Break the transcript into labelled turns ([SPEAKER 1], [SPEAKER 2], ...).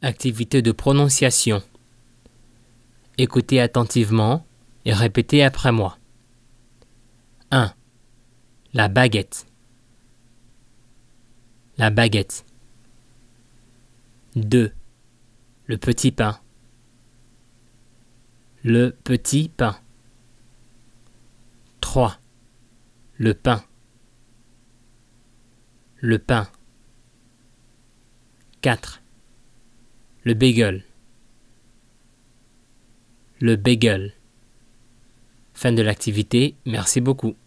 [SPEAKER 1] Activité de prononciation. Écoutez attentivement et répétez après moi. 1. La baguette. La baguette. 2. Le petit pain. Le petit pain. 3. Le pain. Le pain. 4. Le bagel. Le bagel. Fin de l'activité, merci beaucoup.